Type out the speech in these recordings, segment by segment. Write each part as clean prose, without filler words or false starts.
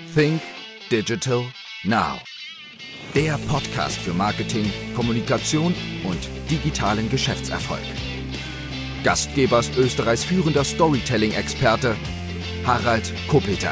Think Digital Now. Der Podcast für Marketing, Kommunikation und digitalen Geschäftserfolg. Gastgeber ist Österreichs führender Storytelling-Experte Harald Kopeter.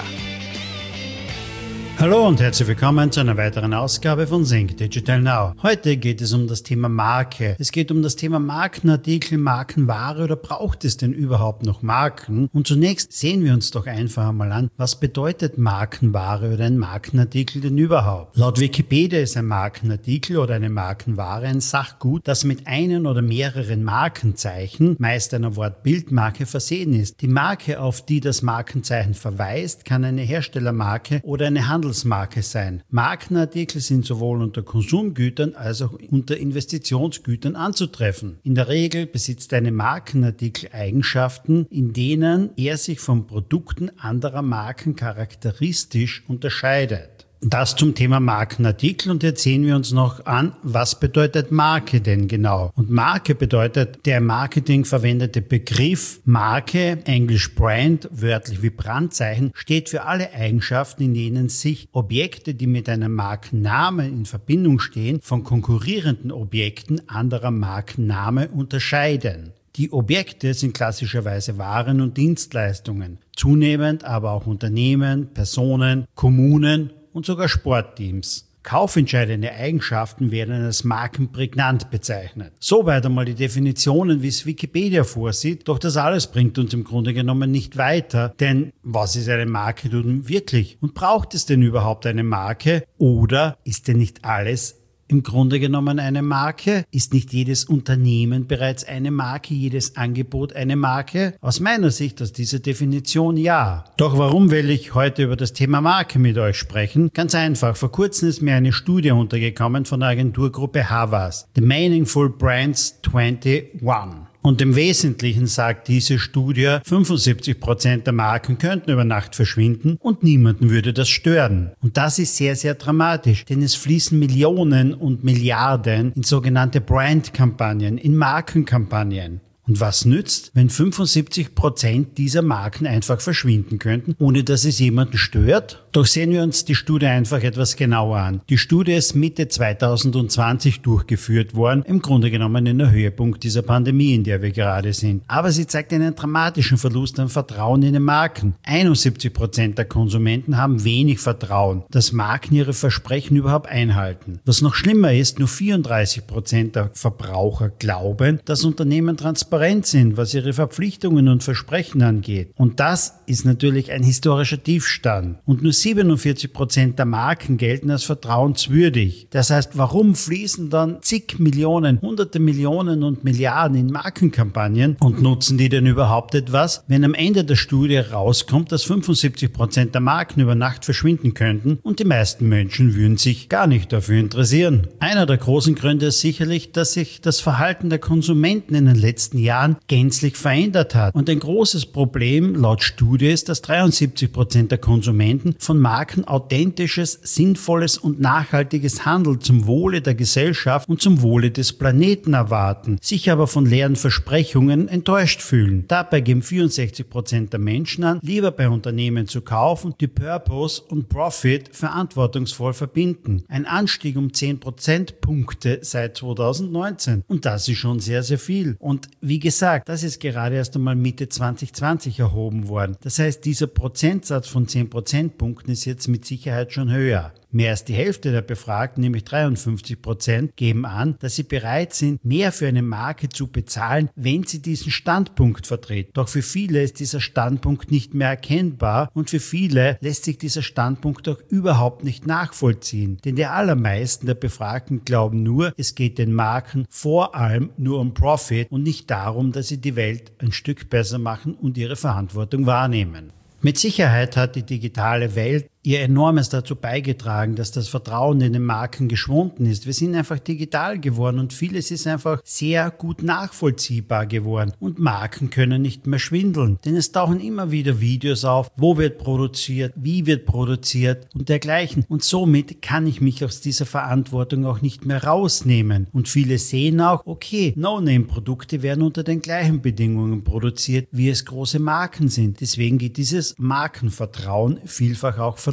Hallo und herzlich willkommen zu einer weiteren Ausgabe von Think Digital Now. Heute geht es um das Thema Marke. Es geht um das Thema Markenartikel, Markenware oder braucht es denn überhaupt noch Marken? Und zunächst sehen wir uns doch einfach einmal an, was bedeutet Markenware oder ein Markenartikel denn überhaupt? Laut Wikipedia ist ein Markenartikel oder eine Markenware ein Sachgut, das mit einem oder mehreren Markenzeichen, meist einer Wortbildmarke, versehen ist. Die Marke, auf die das Markenzeichen verweist, kann eine Herstellermarke oder eine Handelsmarke sein. Markenartikel sind sowohl unter Konsumgütern als auch unter Investitionsgütern anzutreffen. In der Regel besitzt eine Markenartikel Eigenschaften, in denen er sich von Produkten anderer Marken charakteristisch unterscheidet. Das zum Thema Markenartikel, und jetzt sehen wir uns noch an, was bedeutet Marke denn genau? Und Marke bedeutet der im Marketing verwendete Begriff Marke, englisch Brand, wörtlich wie Brandzeichen, steht für alle Eigenschaften, in denen sich Objekte, die mit einem Markennamen in Verbindung stehen, von konkurrierenden Objekten anderer Markenname unterscheiden. Die Objekte sind klassischerweise Waren und Dienstleistungen, zunehmend aber auch Unternehmen, Personen, Kommunen und sogar Sportteams. Kaufentscheidende Eigenschaften werden als markenprägnant bezeichnet. Soweit einmal die Definitionen, wie es Wikipedia vorsieht, doch das alles bringt uns im Grunde genommen nicht weiter, denn was ist eine Marke nun wirklich? Und braucht es denn überhaupt eine Marke? Oder ist denn nicht alles im Grunde genommen eine Marke? Ist nicht jedes Unternehmen bereits eine Marke, jedes Angebot eine Marke? Aus meiner Sicht, aus dieser Definition, ja. Doch warum will ich heute über das Thema Marke mit euch sprechen? Ganz einfach, vor kurzem ist mir eine Studie untergekommen von der Agenturgruppe Havas, The Meaningful Brands 21. Und im Wesentlichen sagt diese Studie, 75% der Marken könnten über Nacht verschwinden und niemanden würde das stören. Und das ist sehr, sehr dramatisch, denn es fließen Millionen und Milliarden in sogenannte Brand-Kampagnen, in Markenkampagnen. Und was nützt, wenn 75% dieser Marken einfach verschwinden könnten, ohne dass es jemanden stört? Doch sehen wir uns die Studie einfach etwas genauer an. Die Studie ist Mitte 2020 durchgeführt worden, im Grunde genommen in der Höhepunkt dieser Pandemie, in der wir gerade sind. Aber sie zeigt einen dramatischen Verlust an Vertrauen in den Marken. 71% der Konsumenten haben wenig Vertrauen, dass Marken ihre Versprechen überhaupt einhalten. Was noch schlimmer ist, nur 34% der Verbraucher glauben, dass Unternehmen transparent sind, was ihre Verpflichtungen und Versprechen angeht. Und das ist natürlich ein historischer Tiefstand. Und nur 47% der Marken gelten als vertrauenswürdig. Das heißt, warum fließen dann zig Millionen, hunderte Millionen und Milliarden in Markenkampagnen und nutzen die denn überhaupt etwas, wenn am Ende der Studie rauskommt, dass 75% der Marken über Nacht verschwinden könnten und die meisten Menschen würden sich gar nicht dafür interessieren? Einer der großen Gründe ist sicherlich, dass sich das Verhalten der Konsumenten in den letzten Jahren gänzlich verändert hat. Und ein großes Problem laut Studie ist, dass 73% der Konsumenten von Marken authentisches, sinnvolles und nachhaltiges Handeln zum Wohle der Gesellschaft und zum Wohle des Planeten erwarten, sich aber von leeren Versprechungen enttäuscht fühlen. Dabei geben 64% der Menschen an, lieber bei Unternehmen zu kaufen, die Purpose und Profit verantwortungsvoll verbinden. Ein Anstieg um 10 Prozentpunkte seit 2019. Und das ist schon sehr, sehr viel. Und wie gesagt, das ist gerade erst einmal Mitte 2020 erhoben worden. Das heißt, dieser Prozentsatz von 10 Prozentpunkten ist jetzt mit Sicherheit schon höher. Mehr als die Hälfte der Befragten, nämlich 53%, geben an, dass sie bereit sind, mehr für eine Marke zu bezahlen, wenn sie diesen Standpunkt vertreten. Doch für viele ist dieser Standpunkt nicht mehr erkennbar und für viele lässt sich dieser Standpunkt auch überhaupt nicht nachvollziehen. Denn die allermeisten der Befragten glauben nur, es geht den Marken vor allem nur um Profit und nicht darum, dass sie die Welt ein Stück besser machen und ihre Verantwortung wahrnehmen. Mit Sicherheit hat die digitale Welt ihr Enormes dazu beigetragen, dass das Vertrauen in den Marken geschwunden ist. Wir sind einfach digital geworden und vieles ist einfach sehr gut nachvollziehbar geworden. Und Marken können nicht mehr schwindeln, denn es tauchen immer wieder Videos auf, wo wird produziert, wie wird produziert und dergleichen. Und somit kann ich mich aus dieser Verantwortung auch nicht mehr rausnehmen. Und viele sehen auch, okay, No-Name-Produkte werden unter den gleichen Bedingungen produziert, wie es große Marken sind. Deswegen geht dieses Markenvertrauen vielfach auch verloren.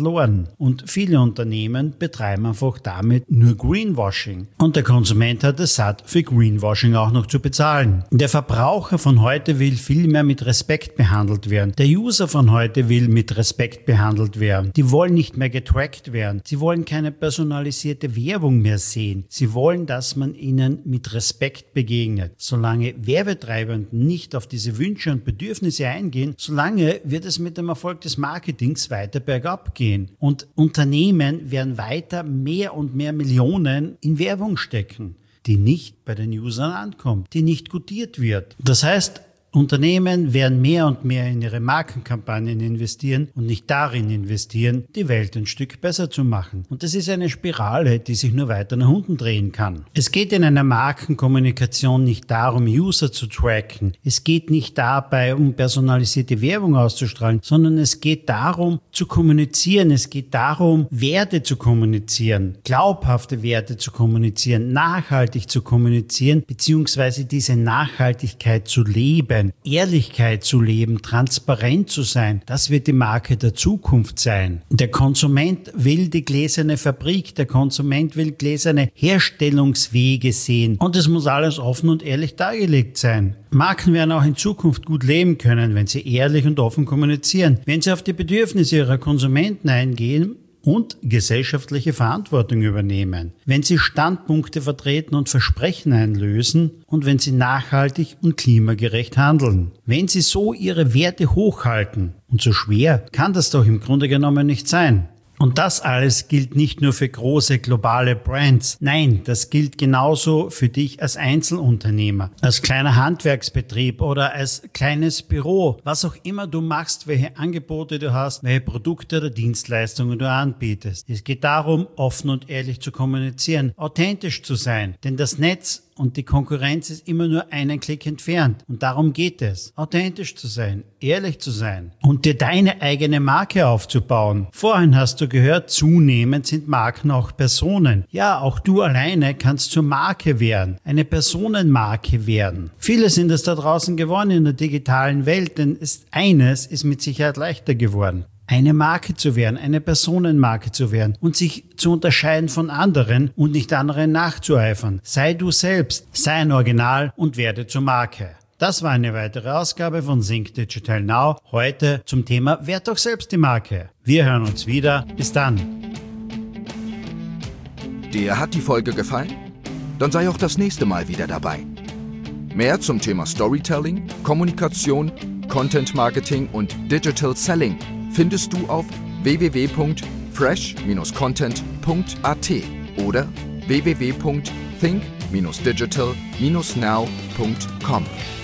verloren. Und viele Unternehmen betreiben einfach damit nur Greenwashing. Und der Konsument hat es satt, für Greenwashing auch noch zu bezahlen. Der Verbraucher von heute will viel mehr mit Respekt behandelt werden. Der User von heute will mit Respekt behandelt werden. Die wollen nicht mehr getrackt werden. Sie wollen keine personalisierte Werbung mehr sehen. Sie wollen, dass man ihnen mit Respekt begegnet. Solange Werbetreibenden nicht auf diese Wünsche und Bedürfnisse eingehen, solange wird es mit dem Erfolg des Marketings weiter bergab gehen. Und Unternehmen werden weiter mehr und mehr Millionen in Werbung stecken, die nicht bei den Usern ankommt, die nicht gutiert wird. Das heißt, Unternehmen werden mehr und mehr in ihre Markenkampagnen investieren und nicht darin investieren, die Welt ein Stück besser zu machen. Und das ist eine Spirale, die sich nur weiter nach unten drehen kann. Es geht in einer Markenkommunikation nicht darum, User zu tracken. Es geht nicht dabei, um personalisierte Werbung auszustrahlen, sondern es geht darum, zu kommunizieren. Es geht darum, Werte zu kommunizieren, glaubhafte Werte zu kommunizieren, nachhaltig zu kommunizieren, beziehungsweise diese Nachhaltigkeit zu leben. Ehrlichkeit zu leben, transparent zu sein, das wird die Marke der Zukunft sein. Der Konsument will die gläserne Fabrik, der Konsument will gläserne Herstellungswege sehen und es muss alles offen und ehrlich dargelegt sein. Marken werden auch in Zukunft gut leben können, wenn sie ehrlich und offen kommunizieren, wenn sie auf die Bedürfnisse ihrer Konsumenten eingehen und gesellschaftliche Verantwortung übernehmen, wenn sie Standpunkte vertreten und Versprechen einlösen und wenn sie nachhaltig und klimagerecht handeln. Wenn sie so ihre Werte hochhalten, und so schwer kann das doch im Grunde genommen nicht sein. Und das alles gilt nicht nur für große globale Brands. Nein, das gilt genauso für dich als Einzelunternehmer, als kleiner Handwerksbetrieb oder als kleines Büro. Was auch immer du machst, welche Angebote du hast, welche Produkte oder Dienstleistungen du anbietest. Es geht darum, offen und ehrlich zu kommunizieren, authentisch zu sein. Denn das Netz und die Konkurrenz ist immer nur einen Klick entfernt. Und darum geht es. Authentisch zu sein, ehrlich zu sein und dir deine eigene Marke aufzubauen. Vorhin hast du gehört, zunehmend sind Marken auch Personen. Ja, auch du alleine kannst zur Marke werden, eine Personenmarke werden. Viele sind es da draußen geworden in der digitalen Welt, denn eines ist mit Sicherheit leichter geworden. Eine Marke zu werden, eine Personenmarke zu werden und sich zu unterscheiden von anderen und nicht anderen nachzueifern. Sei du selbst, sei ein Original und werde zur Marke. Das war eine weitere Ausgabe von Think Digital Now, heute zum Thema Werd doch selbst die Marke. Wir hören uns wieder. Bis dann. Dir hat die Folge gefallen? Dann sei auch das nächste Mal wieder dabei. Mehr zum Thema Storytelling, Kommunikation, Content Marketing und Digital Selling findest du auf www.fresh-content.at oder www.think-digital-now.com.